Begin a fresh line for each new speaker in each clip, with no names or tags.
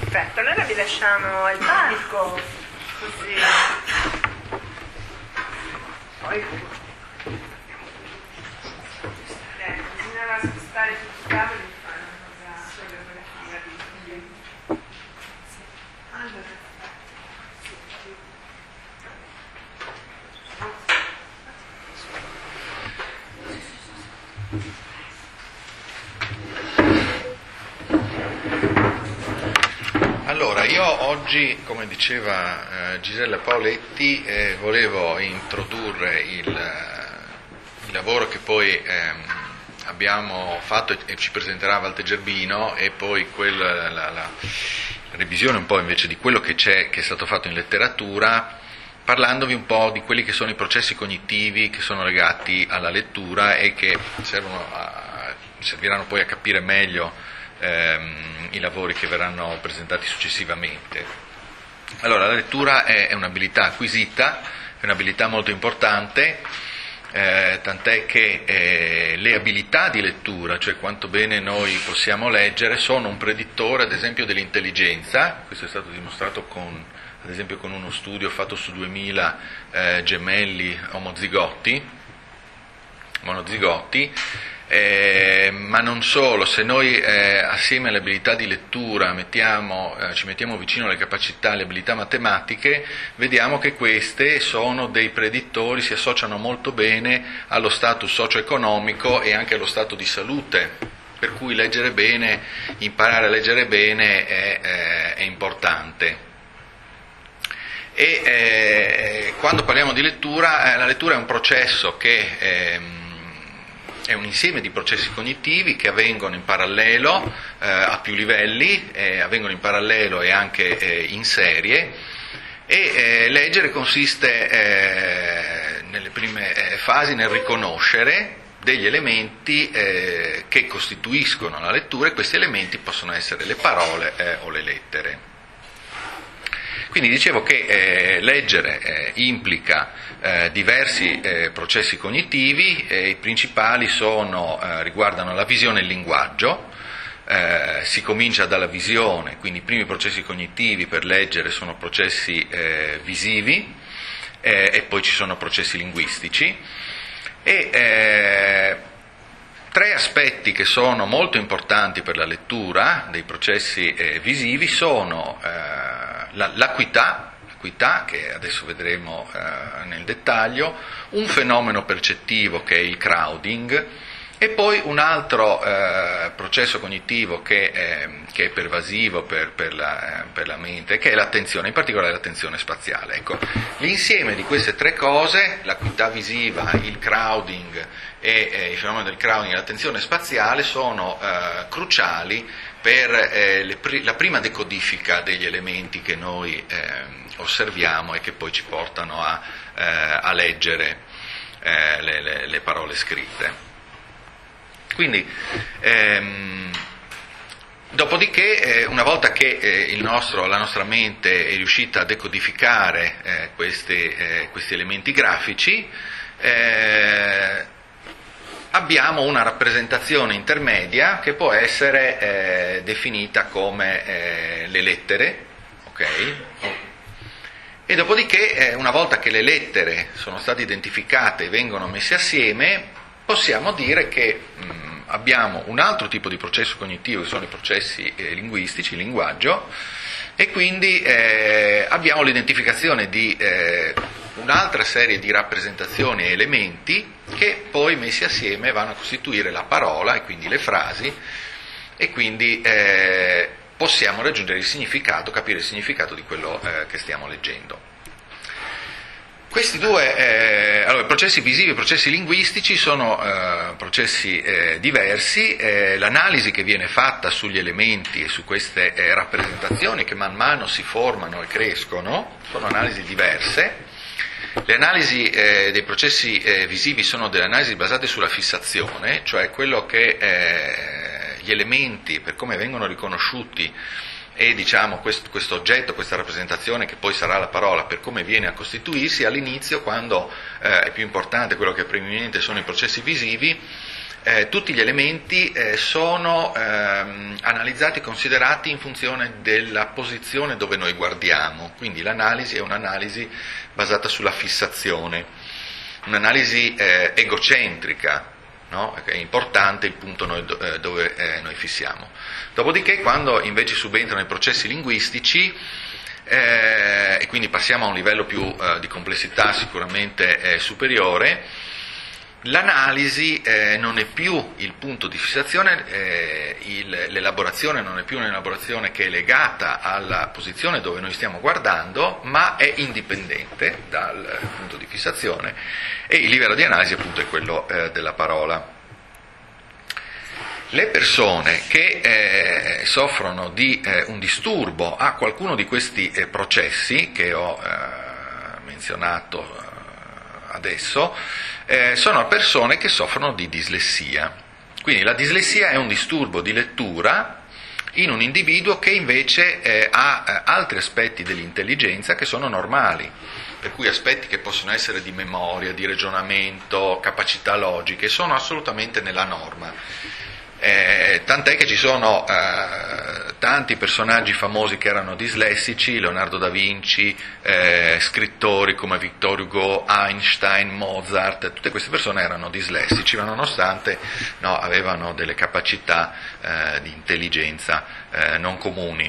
Perfetto, allora vi lasciamo al palco, così. Poi bisognava spostare tutti i tavoli e fare una cosa coreografia di... Allora.
Allora, io oggi, come diceva Gisella Paoletti, volevo introdurre il lavoro che poi abbiamo fatto e ci presenterà Walter Gerbino, e poi la revisione un po' invece di quello che è stato fatto in letteratura, parlandovi un po' di quelli che sono i processi cognitivi che sono legati alla lettura e che serviranno poi a capire meglio i lavori che verranno presentati successivamente. Allora, la lettura è un'abilità acquisita, è un'abilità molto importante, tant'è che le abilità di lettura, cioè quanto bene noi possiamo leggere, sono un predittore ad esempio dell'intelligenza. Questo è stato dimostrato ad esempio con uno studio fatto su 2000 gemelli monozigoti. Ma non solo, se noi assieme alle abilità di lettura ci mettiamo vicino alle capacità, alle abilità matematiche, vediamo che queste sono dei predittori, si associano molto bene allo status socio-economico e anche allo stato di salute, per cui leggere bene, imparare a leggere bene è importante. E quando parliamo di lettura, la lettura è un processo che è un insieme di processi cognitivi che avvengono in parallelo a più livelli, avvengono in parallelo e anche in serie, e leggere consiste nelle prime fasi nel riconoscere degli elementi che costituiscono la lettura, e questi elementi possono essere le parole o le lettere. Quindi dicevo che leggere implica diversi processi cognitivi, i principali riguardano la visione e il linguaggio. Si comincia dalla visione, quindi i primi processi cognitivi per leggere sono processi visivi, e poi ci sono processi linguistici. Tre aspetti che sono molto importanti per la lettura dei processi visivi sono l'acuità, che adesso vedremo nel dettaglio, un fenomeno percettivo che è il crowding, e poi un altro processo cognitivo che è pervasivo per la mente, che è l'attenzione, in particolare l'attenzione spaziale. Ecco, l'insieme di queste tre cose, l'acuità visiva, il crowding e il fenomeno del crowding e l'attenzione spaziale, sono cruciali per la prima decodifica degli elementi che noi osserviamo e che poi ci portano a leggere le parole scritte. Quindi, dopodiché, una volta che la nostra mente è riuscita a decodificare questi elementi grafici, abbiamo una rappresentazione intermedia che può essere definita come le lettere, ok? E dopodiché, una volta che le lettere sono state identificate e vengono messe assieme, possiamo dire che abbiamo un altro tipo di processo cognitivo, che sono i processi linguistici, il linguaggio, e quindi abbiamo l'identificazione di un'altra serie di rappresentazioni e elementi che poi messi assieme vanno a costituire la parola e quindi le frasi, e quindi possiamo raggiungere il significato, capire il significato di quello che stiamo leggendo. Questi due, allora, i processi visivi e i processi linguistici sono processi diversi. L'analisi che viene fatta sugli elementi e su queste rappresentazioni che man mano si formano e crescono sono analisi diverse. Le analisi dei processi visivi sono delle analisi basate sulla fissazione, cioè quello che gli elementi, per come vengono riconosciuti, e diciamo questo oggetto, questa rappresentazione che poi sarà la parola, per come viene a costituirsi all'inizio, quando è più importante quello che è preminente sono i processi visivi, tutti gli elementi sono analizzati e considerati in funzione della posizione dove noi guardiamo, quindi l'analisi è un'analisi basata sulla fissazione, un'analisi egocentrica, no? È importante il punto dove noi fissiamo. Dopodiché, quando invece subentrano i processi linguistici, e quindi passiamo a un livello più di complessità sicuramente superiore, l'analisi non è più il punto di fissazione, l'elaborazione non è più un'elaborazione che è legata alla posizione dove noi stiamo guardando, ma è indipendente dal punto di fissazione, e il livello di analisi appunto è quello della parola. Le persone che soffrono di un disturbo a qualcuno di questi processi che ho menzionato adesso, sono persone che soffrono di dislessia. Quindi la dislessia è un disturbo di lettura in un individuo che invece ha altri aspetti dell'intelligenza che sono normali, per cui aspetti che possono essere di memoria, di ragionamento, capacità logiche, sono assolutamente nella norma. Tant'è che ci sono tanti personaggi famosi che erano dislessici, Leonardo da Vinci, scrittori come Victor Hugo, Einstein, Mozart, tutte queste persone erano dislessici, ma nonostante avevano delle capacità di intelligenza non comuni.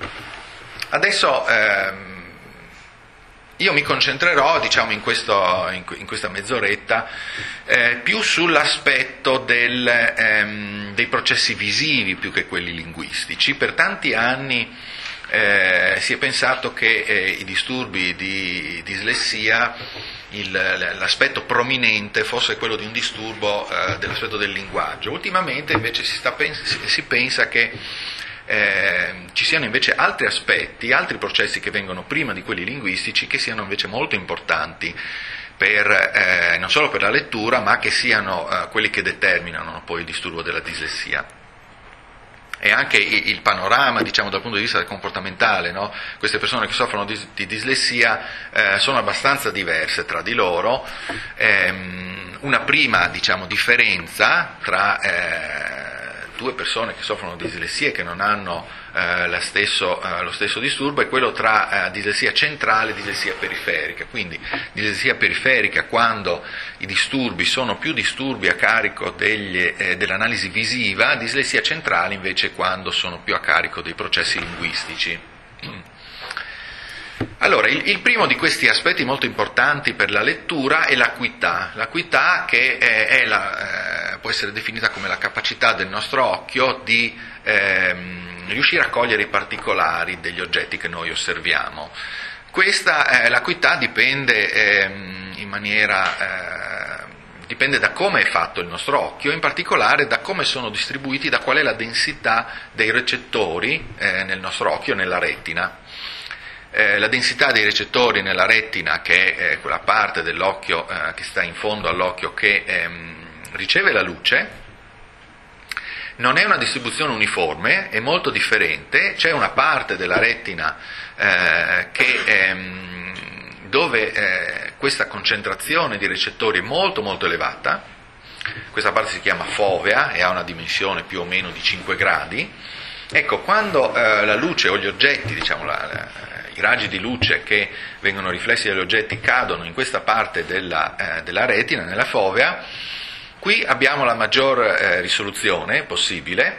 Adesso io mi concentrerò, in questa mezz'oretta, più sull'aspetto dei processi visivi più che quelli linguistici. Per tanti anni si è pensato che i disturbi di dislessia, l'aspetto prominente fosse quello di un disturbo dell'aspetto del linguaggio. Ultimamente invece si pensa che ci siano invece altri aspetti, altri processi che vengono prima di quelli linguistici, che siano invece molto importanti non solo per la lettura, ma che siano quelli che determinano poi il disturbo della dislessia. E anche il panorama, dal punto di vista comportamentale, no? Queste persone che soffrono di dislessia sono abbastanza diverse tra di loro. Una prima, differenza tra due persone che soffrono di dislessia e che non hanno lo stesso disturbo è quello tra dislessia centrale e dislessia periferica. Quindi dislessia periferica quando i disturbi sono più disturbi a carico dell'analisi visiva, dislessia centrale invece quando sono più a carico dei processi linguistici. Allora, il primo di questi aspetti molto importanti per la lettura è l'acuità. L'acuità che può essere definita come la capacità del nostro occhio di riuscire a cogliere i particolari degli oggetti che noi osserviamo. L'acuità dipende dipende da come è fatto il nostro occhio, in particolare da come sono distribuiti, da qual è la densità dei recettori nel nostro occhio, nella retina. La densità dei recettori nella retina, che è quella parte dell'occhio che sta in fondo all'occhio che riceve la luce, non è una distribuzione uniforme, è molto differente. C'è una parte della retina dove questa concentrazione di recettori è molto molto elevata. Questa parte si chiama fovea e ha una dimensione più o meno di 5 gradi. Ecco, quando la luce o gli oggetti, i raggi di luce che vengono riflessi dagli oggetti cadono in questa parte della retina, nella fovea, qui abbiamo la maggior risoluzione possibile,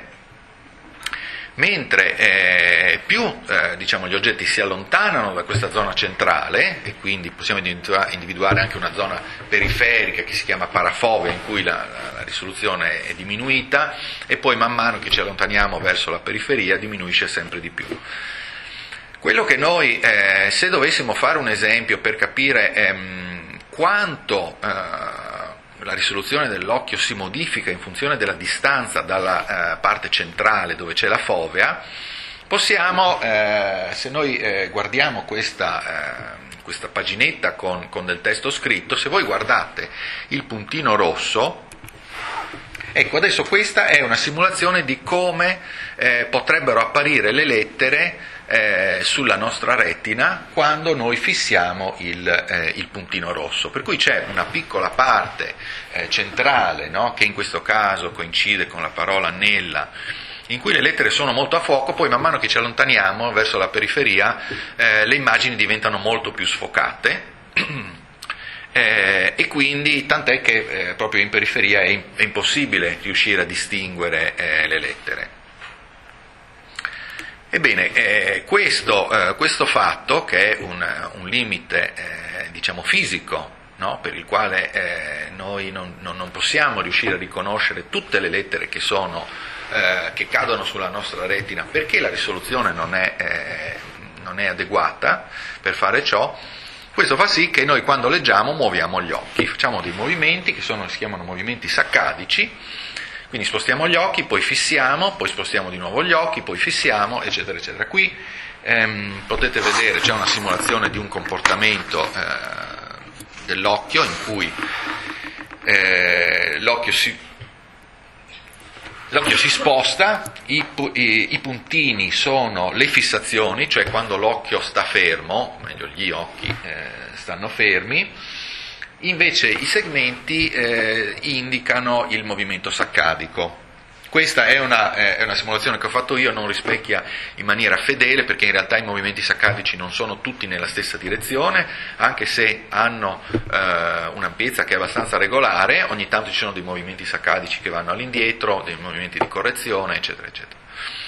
mentre più gli oggetti si allontanano da questa zona centrale, e quindi possiamo individuare anche una zona periferica che si chiama parafovea, in cui la risoluzione è diminuita, e poi man mano che ci allontaniamo verso la periferia diminuisce sempre di più. Quello che noi, se dovessimo fare un esempio per capire quanto la risoluzione dell'occhio si modifica in funzione della distanza dalla parte centrale dove c'è la fovea, possiamo, se noi guardiamo questa paginetta con del testo scritto, se voi guardate il puntino rosso, ecco, adesso questa è una simulazione di come potrebbero apparire le lettere sulla nostra retina quando noi fissiamo il puntino rosso, per cui c'è una piccola parte centrale, no? Che in questo caso coincide con la parola nella, in cui le lettere sono molto a fuoco, poi man mano che ci allontaniamo verso la periferia le immagini diventano molto più sfocate e quindi tant'è che proprio in periferia è impossibile riuscire a distinguere le lettere. Ebbene, questo fatto, che è un limite diciamo fisico, no? Per il quale noi non possiamo riuscire a riconoscere tutte le lettere che cadono sulla nostra retina, perché la risoluzione non è adeguata per fare ciò. Questo fa sì che noi quando leggiamo muoviamo gli occhi, facciamo dei movimenti che si chiamano movimenti saccadici. Quindi spostiamo gli occhi, poi fissiamo, poi spostiamo di nuovo gli occhi, poi fissiamo, eccetera, eccetera. Qui potete vedere, c'è una simulazione di un comportamento dell'occhio in cui l'occhio si sposta, i puntini sono le fissazioni, cioè quando l'occhio sta fermo, meglio gli occhi stanno fermi. Invece i segmenti indicano il movimento saccadico. Questa è una simulazione che ho fatto io, non rispecchia in maniera fedele, perché in realtà i movimenti saccadici non sono tutti nella stessa direzione, anche se hanno un'ampiezza che è abbastanza regolare. Ogni tanto ci sono dei movimenti saccadici che vanno all'indietro, dei movimenti di correzione, eccetera, eccetera.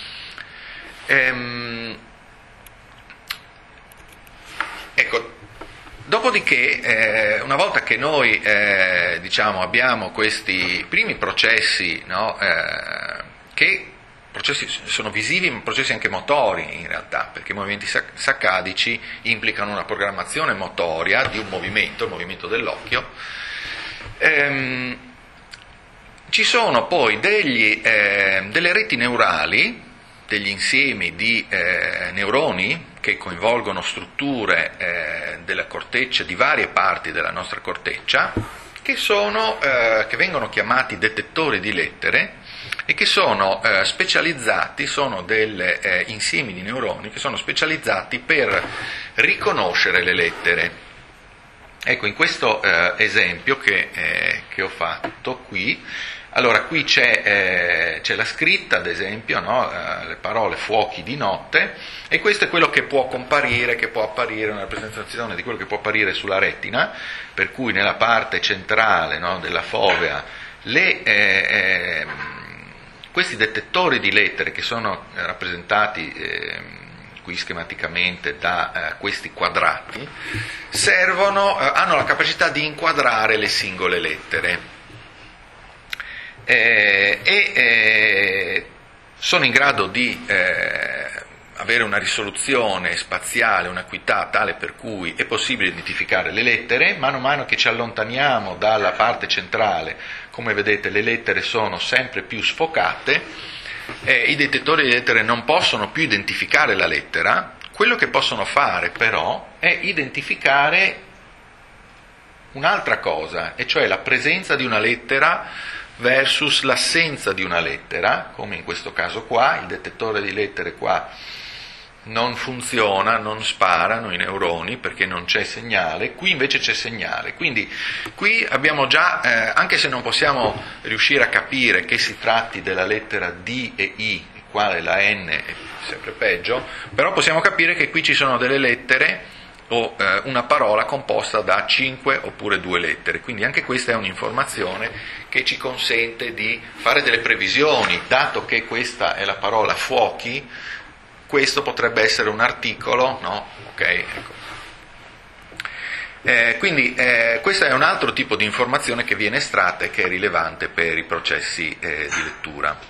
Ecco. Dopodiché, una volta che noi abbiamo questi primi processi, no, che processi sono visivi ma processi anche motori in realtà, perché i movimenti saccadici implicano una programmazione motoria di un movimento, il movimento dell'occhio, ci sono poi delle reti neurali, degli insiemi di neuroni che coinvolgono strutture della corteccia, di varie parti della nostra corteccia, che vengono chiamati detettori di lettere e che sono specializzati, sono degli insiemi di neuroni che sono specializzati per riconoscere le lettere. Ecco, in questo esempio che ho fatto qui, allora qui c'è la scritta, ad esempio, no? Le parole fuochi di notte, e questo è quello che può apparire, una rappresentazione di quello che può apparire sulla retina, per cui nella parte centrale, no, della fovea questi detettori di lettere, che sono rappresentati qui schematicamente da questi quadrati, hanno la capacità di inquadrare le singole lettere. Sono in grado di avere una risoluzione spaziale, un'acuità tale per cui è possibile identificare le lettere. Mano a mano che ci allontaniamo dalla parte centrale, come vedete, le lettere sono sempre più sfocate, i detettori di lettere non possono più identificare la lettera. Quello che possono fare però è identificare un'altra cosa, e cioè la presenza di una lettera versus l'assenza di una lettera, come in questo caso qua. Il detettore di lettere qua non funziona, non sparano i neuroni perché non c'è segnale, qui invece c'è segnale. Quindi qui abbiamo già, anche se non possiamo riuscire a capire che si tratti della lettera D e I, quale la N è sempre peggio, però possiamo capire che qui ci sono delle lettere o una parola composta da 5 oppure 2 lettere, quindi anche questa è un'informazione che ci consente di fare delle previsioni. Dato che questa è la parola fuochi, questo potrebbe essere un articolo, no? Ok, ecco. Quindi questo è un altro tipo di informazione che viene estratta e che è rilevante per i processi di lettura.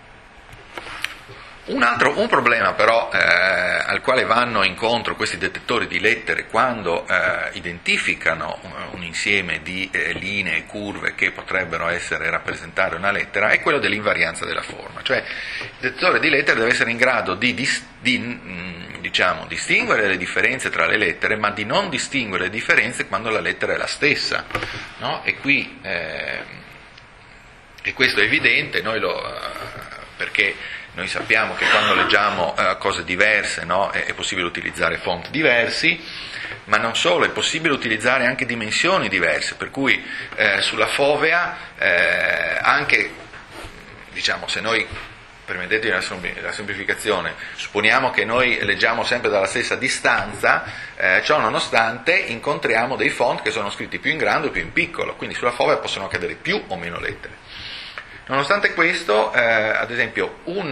Un problema però al quale vanno incontro questi detettori di lettere quando identificano un insieme di linee e curve che potrebbero rappresentare una lettera è quello dell'invarianza della forma. Cioè il detettore di lettere deve essere in grado di distinguere le differenze tra le lettere, ma di non distinguere le differenze quando la lettera è la stessa, no? E questo è evidente, perché noi sappiamo che quando leggiamo cose diverse, no, è possibile utilizzare font diversi, ma non solo, è possibile utilizzare anche dimensioni diverse, per cui sulla fovea anche, diciamo, se noi, permettetemi la semplificazione, supponiamo che noi leggiamo sempre dalla stessa distanza, ciò nonostante incontriamo dei font che sono scritti più in grande o più in piccolo, quindi sulla fovea possono cadere più o meno lettere. Nonostante questo, ad esempio, un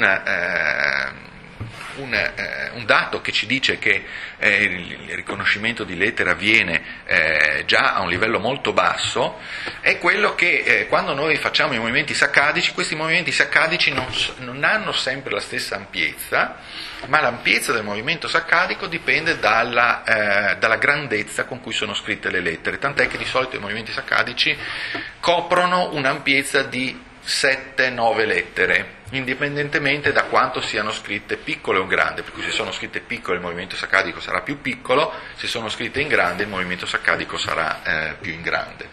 dato che ci dice che il riconoscimento di lettere avviene già a un livello molto basso è quello che quando noi facciamo i movimenti saccadici, questi movimenti saccadici non hanno sempre la stessa ampiezza, ma l'ampiezza del movimento saccadico dipende dalla grandezza con cui sono scritte le lettere, tant'è che di solito i movimenti saccadici coprono un'ampiezza di 7-9 lettere, indipendentemente da quanto siano scritte piccole o grandi, per cui se sono scritte piccole il movimento saccadico sarà più piccolo, se sono scritte in grande il movimento saccadico sarà più in grande.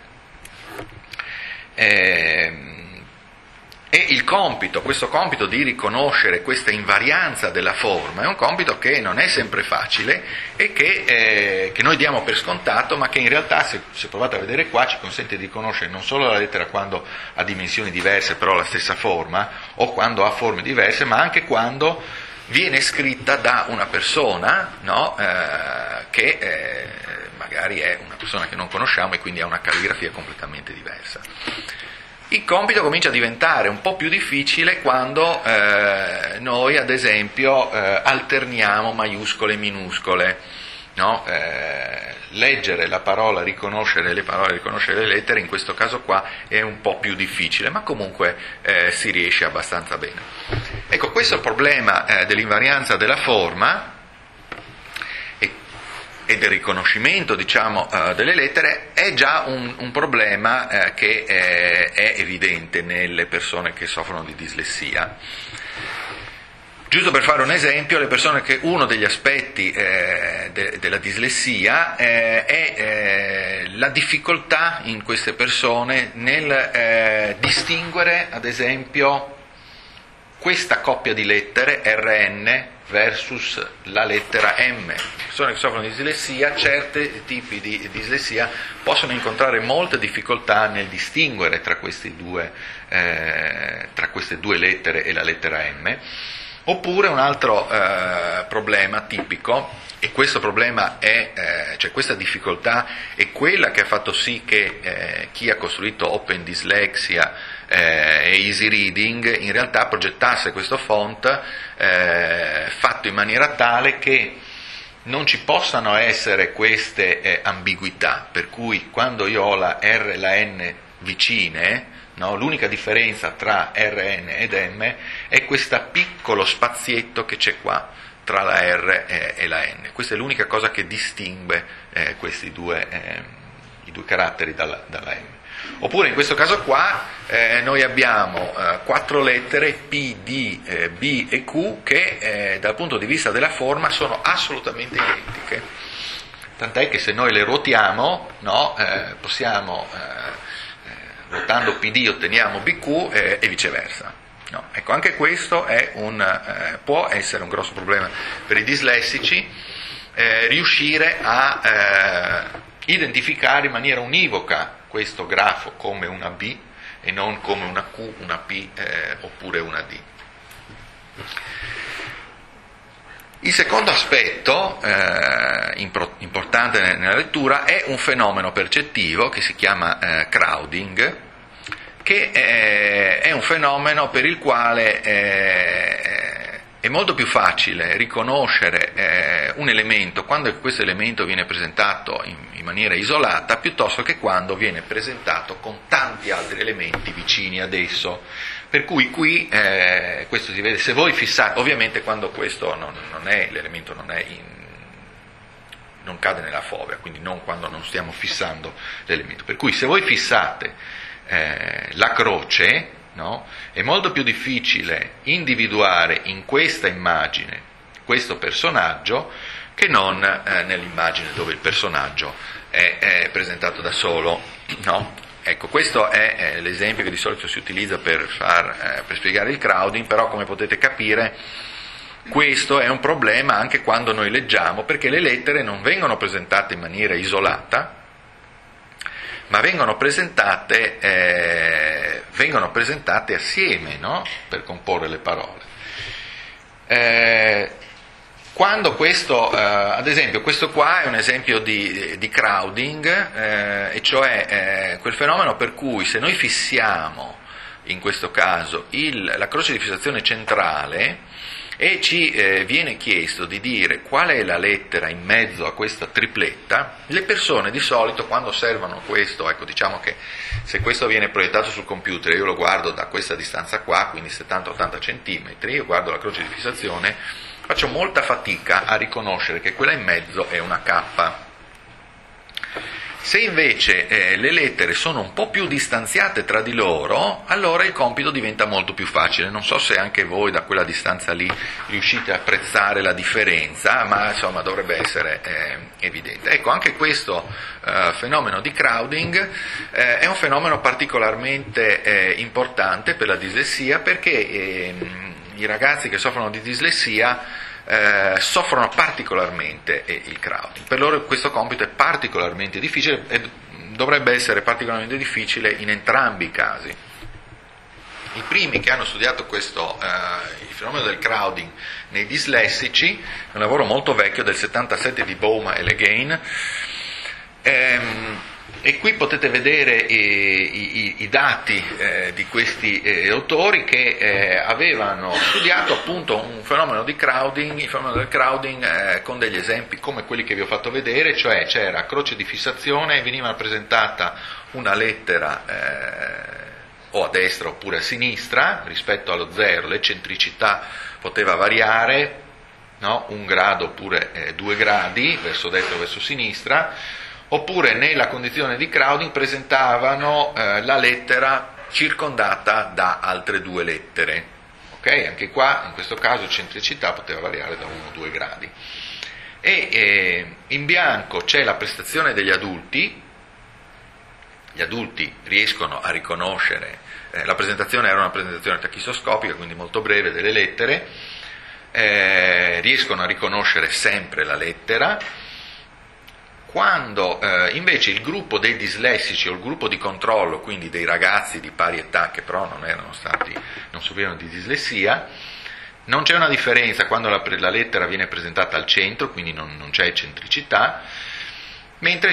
E questo compito di riconoscere questa invarianza della forma è un compito che non è sempre facile e che noi diamo per scontato, ma che in realtà, se provate a vedere qua, ci consente di riconoscere non solo la lettera quando ha dimensioni diverse però la stessa forma, o quando ha forme diverse, ma anche quando viene scritta da una persona, no? Che magari è una persona che non conosciamo e quindi ha una calligrafia completamente diversa. Il compito comincia a diventare un po' più difficile quando noi, ad esempio, alterniamo maiuscole e minuscole, no? Leggere la parola, riconoscere le parole, riconoscere le lettere, in questo caso qua è un po' più difficile, ma comunque si riesce abbastanza bene. Ecco, questo è il problema dell'invarianza della forma e del riconoscimento, diciamo, delle lettere, è già un problema che è evidente nelle persone che soffrono di dislessia. Giusto per fare un esempio, le persone che uno degli aspetti della dislessia è la difficoltà in queste persone nel distinguere, ad esempio, questa coppia di lettere RN versus la lettera M. Persone che soffrono di dislessia, certi tipi di dislessia possono incontrare molte difficoltà nel distinguere tra queste due lettere e la lettera M. Oppure un altro problema tipico, e questo problema cioè questa difficoltà è quella che ha fatto sì che chi ha costruito Open Dyslexia e Easy Reading in realtà progettasse questo font fatto in maniera tale che non ci possano essere queste ambiguità, per cui quando io ho la R e la N vicine, no, l'unica differenza tra RN ed M è questo piccolo spazietto che c'è qua tra la R e la N. Questa è l'unica cosa che distingue i due caratteri dalla M. Oppure in questo caso qua noi abbiamo 4 lettere P, D, B e Q che dal punto di vista della forma sono assolutamente identiche. Tant'è che se noi le ruotiamo, no, possiamo, ruotando PD otteniamo BQ e viceversa. No, ecco, anche questo è può essere un grosso problema per i dislessici, riuscire a identificare in maniera univoca questo grafo come una B e non come una Q, una P oppure una D. Il secondo aspetto importante nella lettura è un fenomeno percettivo che si chiama crowding, che è un fenomeno per il quale è molto più facile riconoscere un elemento quando questo elemento viene presentato in maniera isolata piuttosto che quando viene presentato con tanti altri elementi vicini ad esso. Per cui qui questo si vede, se voi fissate, ovviamente quando questo non è, l'elemento non cade nella fovea, quindi non quando non stiamo fissando l'elemento. Per cui se voi fissate la croce, no, è molto più difficile individuare in questa immagine questo personaggio che non nell'immagine dove il personaggio è presentato da solo, no? Ecco, questo è l'esempio che di solito si utilizza per spiegare il crowding, però come potete capire questo è un problema anche quando noi leggiamo, perché le lettere non vengono presentate in maniera isolata, ma vengono presentate assieme, no? Per comporre le parole. Quando questo, ad esempio, questo qua è un esempio di crowding, e cioè quel fenomeno per cui se noi fissiamo, in questo caso, la croce di fissazione centrale e ci viene chiesto di dire qual è la lettera in mezzo a questa tripletta, le persone di solito quando osservano questo, ecco, diciamo che se questo viene proiettato sul computer, io lo guardo da questa distanza qua, quindi 70-80 centimetri, io guardo la croce di fissazione, faccio molta fatica a riconoscere che quella in mezzo è una K. Se invece le lettere sono un po' più distanziate tra di loro, allora il compito diventa molto più facile. Non so se anche voi da quella distanza lì riuscite a apprezzare la differenza, ma insomma dovrebbe essere evidente. Ecco, anche questo fenomeno di crowding è un fenomeno particolarmente importante per la dislessia, perché i ragazzi che soffrono di dislessia soffrono particolarmente il crowding. Per loro questo compito è particolarmente difficile e dovrebbe essere particolarmente difficile in entrambi i casi. I primi che hanno studiato il fenomeno del crowding nei dislessici, è un lavoro molto vecchio del 77 di Bouma e Le Guin, e qui potete vedere i dati di questi autori che avevano studiato appunto un fenomeno di crowding, il fenomeno del crowding con degli esempi come quelli che vi ho fatto vedere, cioè c'era croce di fissazione e veniva presentata una lettera o a destra oppure a sinistra rispetto allo zero, l'eccentricità poteva variare, no? 1 grado oppure 2 gradi verso destra o verso sinistra. Oppure nella condizione di crowding presentavano la lettera circondata da altre 2 lettere. Okay? Anche qua, in questo caso, l'eccentricità poteva variare da 1 o 2 gradi. E in bianco c'è la prestazione degli adulti. Gli adulti riescono a riconoscere, la presentazione era una presentazione tachistoscopica, quindi molto breve, delle lettere, riescono a riconoscere sempre la lettera. Quando invece il gruppo dei dislessici o il gruppo di controllo, quindi dei ragazzi di pari età che però non soffrivano di dislessia, non c'è una differenza quando la lettera viene presentata al centro, quindi non c'è eccentricità, mentre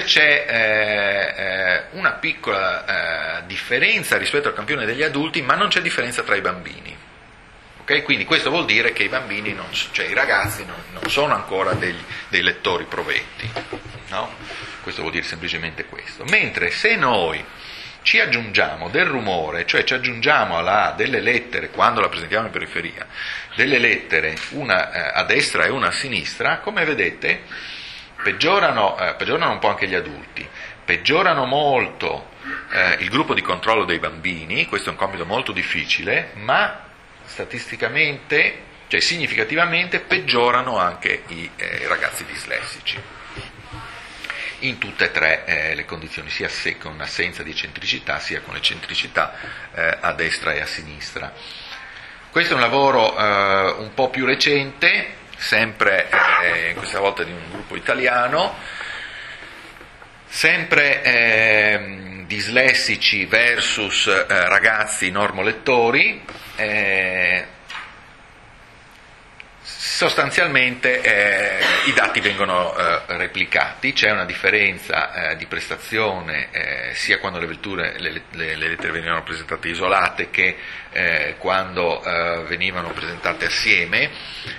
c'è una piccola differenza rispetto al campione degli adulti, ma non c'è differenza tra i bambini. Okay? Quindi questo vuol dire che i bambini, i ragazzi non sono ancora dei lettori proventi. No? Questo vuol dire semplicemente questo. Mentre se noi ci aggiungiamo del rumore, cioè ci aggiungiamo delle lettere, quando la presentiamo in periferia, delle lettere, una a destra e una a sinistra, come vedete, peggiorano un po' anche gli adulti, peggiorano molto il gruppo di controllo dei bambini, questo è un compito molto difficile, ma statisticamente, cioè significativamente, peggiorano anche i ragazzi dislessici. In tutte e tre le condizioni, sia con assenza di eccentricità, sia con l'eccentricità a destra e a sinistra. Questo è un lavoro un po' più recente, sempre questa volta di un gruppo italiano, sempre dislessici versus ragazzi normolettori. Sostanzialmente i dati vengono replicati, c'è una differenza di prestazione sia quando le lettere venivano presentate isolate che quando venivano presentate assieme.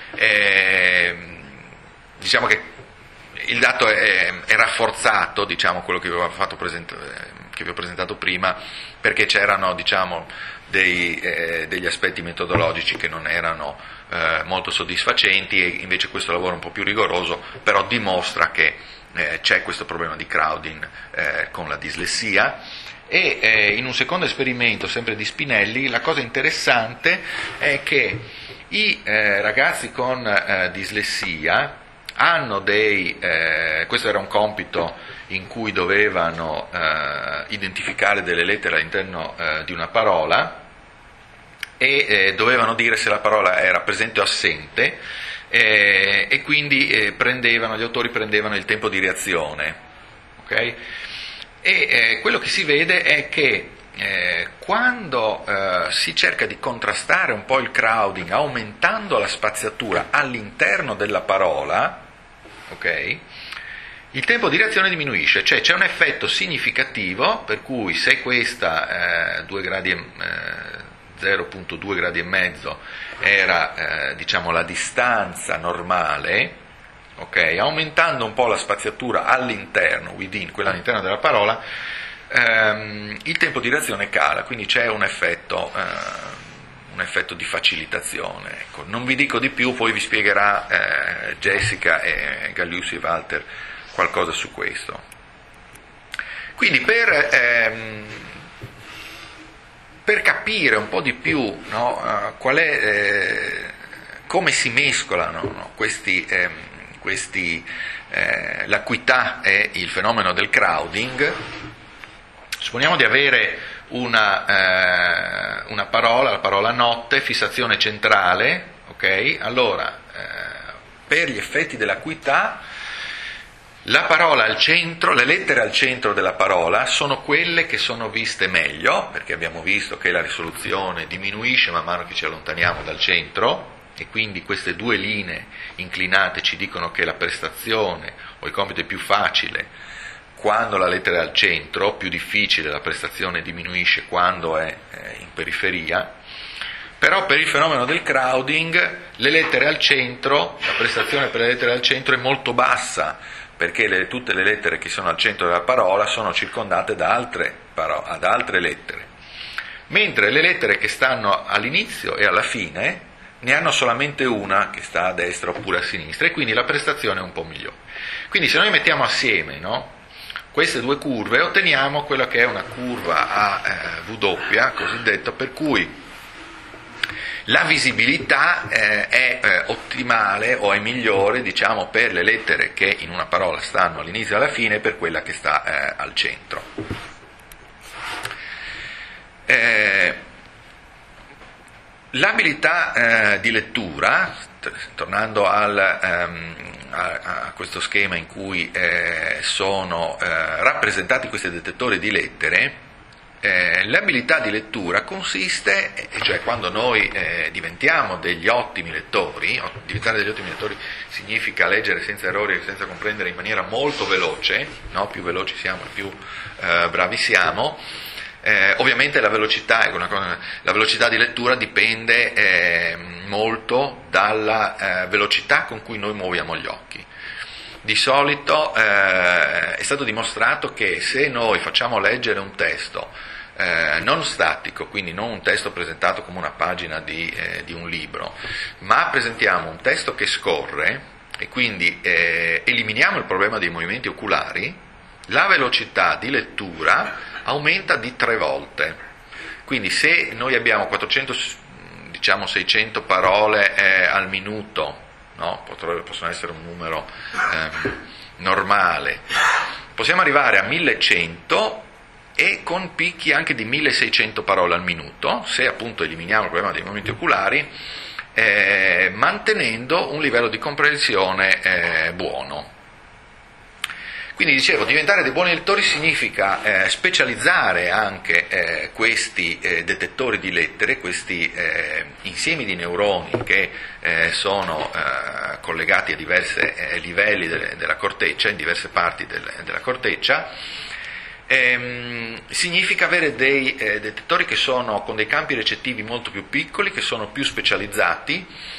Diciamo che il dato è rafforzato, diciamo, quello che vi ho presentato prima, perché c'erano, diciamo, degli aspetti metodologici che non erano molto soddisfacenti, e invece questo lavoro un po' più rigoroso però dimostra che c'è questo problema di crowding con la dislessia. E in un secondo esperimento, sempre di Spinelli, la cosa interessante è che i ragazzi con dislessia hanno questo era un compito in cui dovevano identificare delle lettere all'interno di una parola e dovevano dire se la parola era presente o assente, e quindi gli autori prendevano il tempo di reazione. Okay? E quello che si vede è che quando si cerca di contrastare un po' il crowding aumentando la spaziatura all'interno della parola, okay, il tempo di reazione diminuisce, cioè c'è un effetto significativo per cui se questa 0,2 gradi e mezzo era diciamo la distanza normale, okay, aumentando un po' la spaziatura all'interno, quella all'interno della parola, il tempo di reazione cala, quindi c'è un effetto di facilitazione. Ecco. Non vi dico di più, poi vi spiegherà Jessica e Galliussi e Walter qualcosa su questo. Quindi per capire un po' di più, no, come si mescolano, no, l'acuità e il fenomeno del crowding, supponiamo di avere una parola, la parola notte, fissazione centrale, ok? Allora, per gli effetti dell'acuità, la parola al centro, le lettere al centro della parola sono quelle che sono viste meglio, perché abbiamo visto che la risoluzione diminuisce man mano che ci allontaniamo dal centro, e quindi queste due linee inclinate ci dicono che la prestazione o il compito è più facile quando la lettera è al centro, più difficile la prestazione diminuisce quando è in periferia. Però per il fenomeno del crowding le lettere al centro, la prestazione per le lettere al centro è molto bassa, perché tutte le lettere che sono al centro della parola sono circondate da altre lettere, mentre le lettere che stanno all'inizio e alla fine ne hanno solamente una che sta a destra oppure a sinistra, e quindi la prestazione è un po' migliore. Quindi se noi mettiamo assieme, no, queste due curve, otteniamo quella che è una curva a W, cosiddetta, per cui la visibilità è ottimale o è migliore, diciamo, per le lettere che in una parola stanno all'inizio e alla fine, per quella che sta al centro. L'abilità di lettura, tornando a questo schema in cui sono rappresentati questi detettori di lettere, l'abilità di lettura consiste, cioè quando noi diventiamo degli ottimi lettori, diventare degli ottimi lettori significa leggere senza errori e senza comprendere in maniera molto veloce, no? Più veloci siamo più bravi siamo. Ovviamente la velocità di lettura dipende molto dalla velocità con cui noi muoviamo gli occhi. Di solito è stato dimostrato che se noi facciamo leggere un testo non statico, quindi non un testo presentato come una pagina di un libro, ma presentiamo un testo che scorre e quindi eliminiamo il problema dei movimenti oculari, la velocità di lettura aumenta di 3 volte. Quindi se noi abbiamo 600 parole al minuto, no? Possono essere un numero normale, possiamo arrivare a 1100 e con picchi anche di 1600 parole al minuto, se appunto eliminiamo il problema dei movimenti oculari, mantenendo un livello di comprensione buono. Quindi dicevo, diventare dei buoni lettori significa specializzare anche questi detettori di lettere, questi insiemi di neuroni che sono collegati a diversi livelli della corteccia, in diverse parti della corteccia. Significa avere dei detettori che sono con dei campi recettivi molto più piccoli, che sono più specializzati,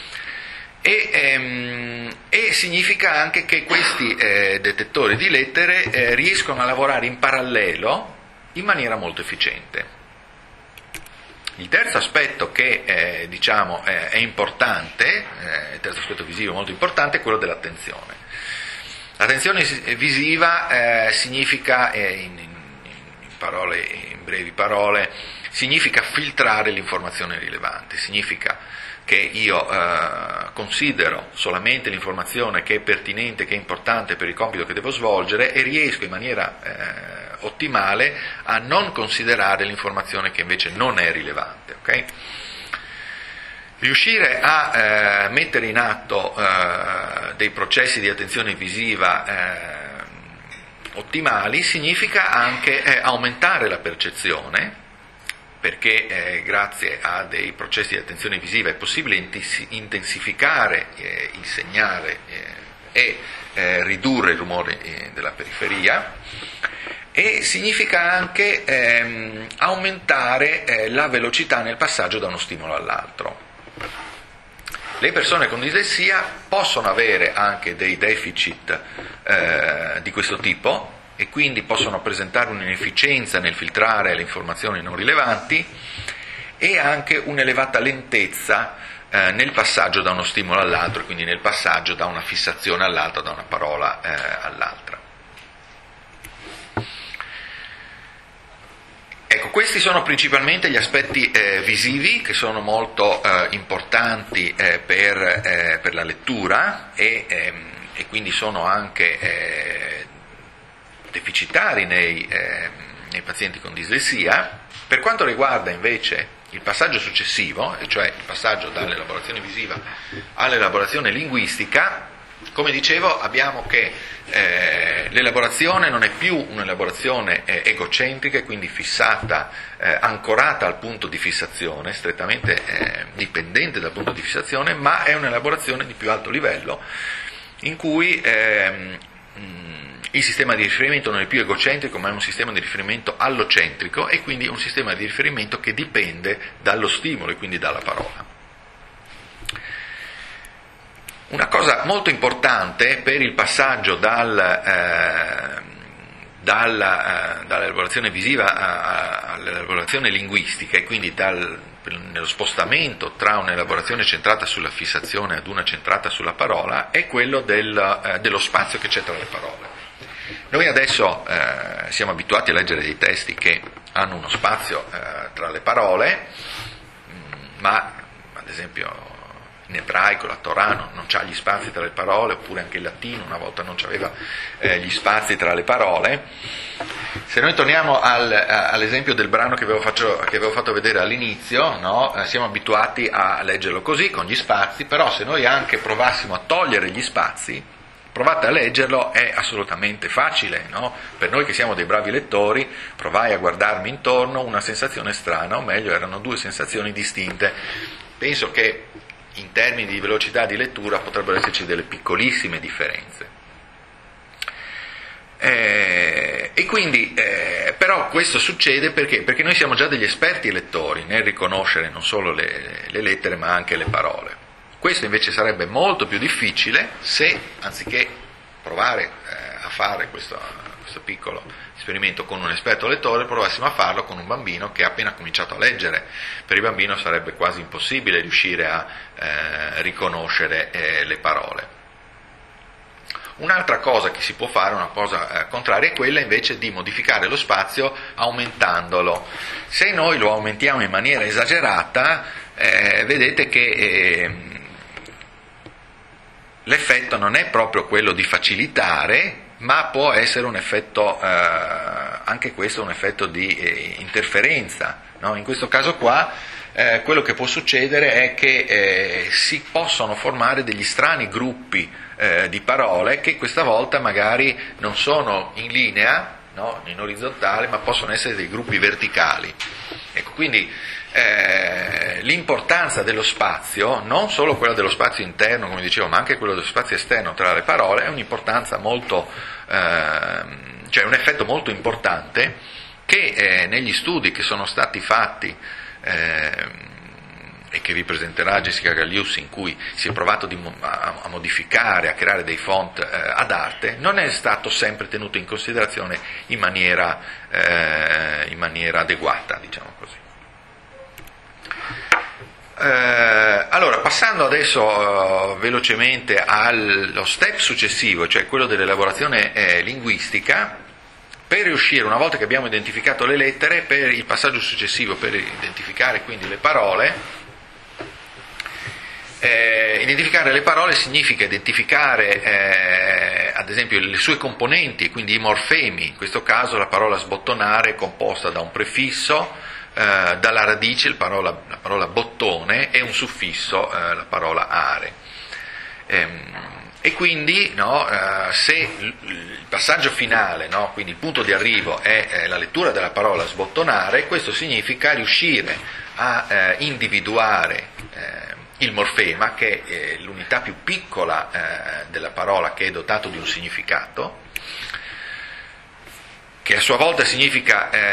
e significa anche che questi detettori di lettere riescono a lavorare in parallelo in maniera molto efficiente. Il terzo aspetto che è importante, il terzo aspetto visivo molto importante, è quello dell'attenzione. L'attenzione visiva significa, in brevi parole, significa filtrare l'informazione rilevante, significa che io considero solamente l'informazione che è pertinente, che è importante per il compito che devo svolgere, e riesco in maniera ottimale a non considerare l'informazione che invece non è rilevante. Okay? Riuscire a mettere in atto dei processi di attenzione visiva ottimali significa anche aumentare la percezione, perché grazie a dei processi di attenzione visiva è possibile intensificare il segnale e ridurre il rumore della periferia, e significa anche aumentare la velocità nel passaggio da uno stimolo all'altro. Le persone con dislessia possono avere anche dei deficit di questo tipo, e quindi possono presentare un'inefficienza nel filtrare le informazioni non rilevanti e anche un'elevata lentezza nel passaggio da uno stimolo all'altro, quindi nel passaggio da una fissazione all'altra, da una parola all'altra. Ecco, questi sono principalmente gli aspetti visivi, che sono molto importanti per la lettura e quindi sono anche deficitari nei pazienti con dislessia. Per quanto riguarda invece il passaggio successivo, cioè il passaggio dall'elaborazione visiva all'elaborazione linguistica, come dicevo, abbiamo che l'elaborazione non è più un'elaborazione egocentrica, quindi fissata, ancorata al punto di fissazione, strettamente dipendente dal punto di fissazione, ma è un'elaborazione di più alto livello, in cui il sistema di riferimento non è più egocentrico, ma è un sistema di riferimento allocentrico, e quindi un sistema di riferimento che dipende dallo stimolo e quindi dalla parola. Una cosa molto importante per il passaggio dall'elaborazione visiva all'elaborazione linguistica, e quindi nello spostamento tra un'elaborazione centrata sulla fissazione ad una centrata sulla parola, è quello dello spazio che c'è tra le parole. Noi adesso siamo abituati a leggere dei testi che hanno uno spazio tra le parole, ma ad esempio in ebraico la Torah non c'ha gli spazi tra le parole, oppure anche il latino una volta non c'aveva gli spazi tra le parole. Se noi torniamo all'esempio del brano che avevo fatto vedere all'inizio, no? Siamo abituati a leggerlo così, con gli spazi, però se noi anche provassimo a togliere gli spazi, provate a leggerlo, è assolutamente facile, no? Per noi che siamo dei bravi lettori, provai a guardarmi intorno, una sensazione strana, o meglio erano due sensazioni distinte. Penso che in termini di velocità di lettura potrebbero esserci delle piccolissime differenze. E quindi, però questo succede perché noi siamo già degli esperti lettori nel riconoscere non solo le lettere ma anche le parole. Questo invece sarebbe molto più difficile se, anziché provare a fare questo piccolo esperimento con un esperto lettore, provassimo a farlo con un bambino che ha appena cominciato a leggere. Per il bambino sarebbe quasi impossibile riuscire a riconoscere le parole. Un'altra cosa che si può fare, una cosa contraria, è quella invece di modificare lo spazio aumentandolo. Se noi lo aumentiamo in maniera esagerata, vedete che l'effetto non è proprio quello di facilitare, ma può essere un effetto, anche questo, un effetto di interferenza, no? In questo caso qua, quello che può succedere è che si possono formare degli strani gruppi di parole che questa volta magari non sono in linea, no? In orizzontale, ma possono essere dei gruppi verticali. Ecco, quindi l'importanza dello spazio, non solo quella dello spazio interno, come dicevo, ma anche quello dello spazio esterno tra le parole, è un'importanza molto, cioè un effetto molto importante che negli studi che sono stati fatti e che vi presenterà Jessica Gaglius, in cui si è provato a modificare, a creare dei font ad arte, non è stato sempre tenuto in considerazione in maniera adeguata, diciamo così. Allora, passando adesso velocemente allo step successivo, cioè quello dell'elaborazione linguistica, per riuscire, una volta che abbiamo identificato le lettere, per il passaggio successivo, per identificare quindi le parole, Identificare le parole significa identificare ad esempio le sue componenti, quindi i morfemi. In questo caso la parola sbottonare è composta da un prefisso, dalla radice la parola bottone, e un suffisso, la parola are. E quindi se il passaggio finale, quindi il punto di arrivo è la lettura della parola sbottonare, questo significa riuscire a individuare il morfema, che è l'unità più piccola della parola, che è dotato di un significato, che a sua volta significa